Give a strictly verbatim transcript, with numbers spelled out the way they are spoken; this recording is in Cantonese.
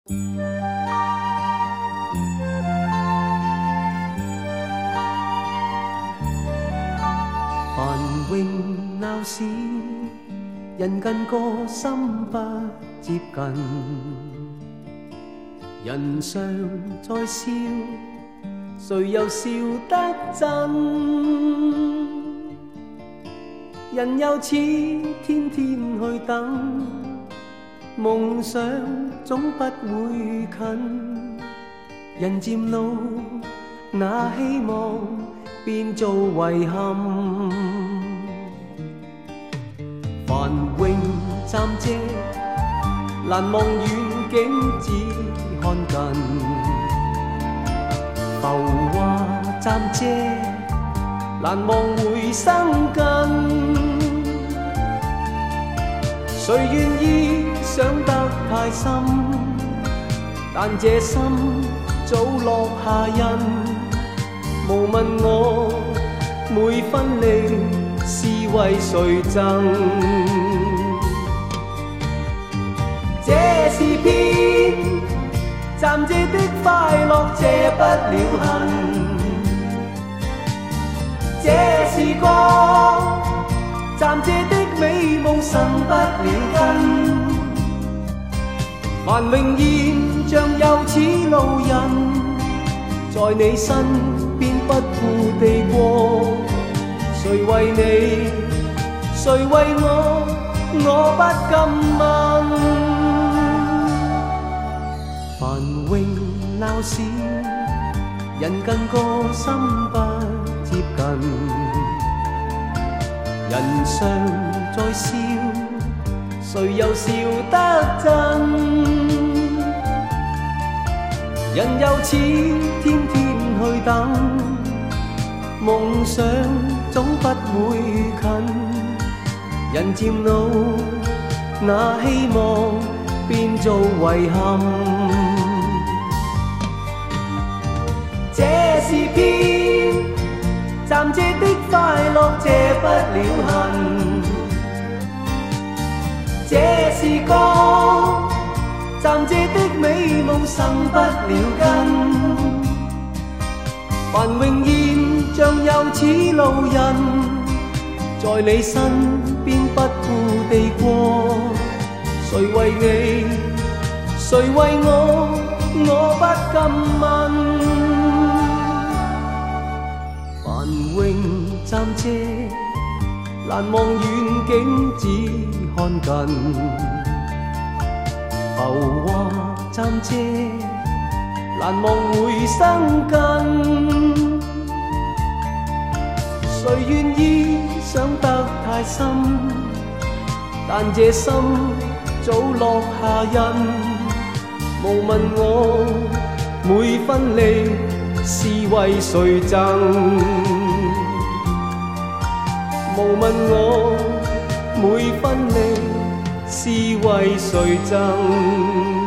繁荣闹市，人近个心不接近，人常在笑，谁又笑得真？人又似天天去等，梦想总不会近。人渐老，那希望变做遗憾。繁荣暂借，难望远景只看近。浮华暂借，难望回生根。谁愿意想得太深？但这心早落下印。无问我每分力是为谁赠？这是片暂借的快乐，借不了恨。这是歌暂借的美梦，神不了根。繁荣现象又似路人，在你身边不顾地过。谁为你，谁为我，我不敢问。繁荣闹市，人近个心不接近。人常在笑，谁又笑得真？人又似天天去等，梦想总不会近。人渐老，那希望变做遗憾。这是片暂借的快乐，借不了恨。这是歌暂借的美梦，神不了根。繁荣现象又似路人，在你身边不顾地过。谁为你，谁为我，我不敢问。繁荣暂借，难望远景只看近。浮华暂借，难望回生根。谁愿意想得太深？但这心早落下印。无问我每分力是为谁赠？无问我每分力是为谁赠？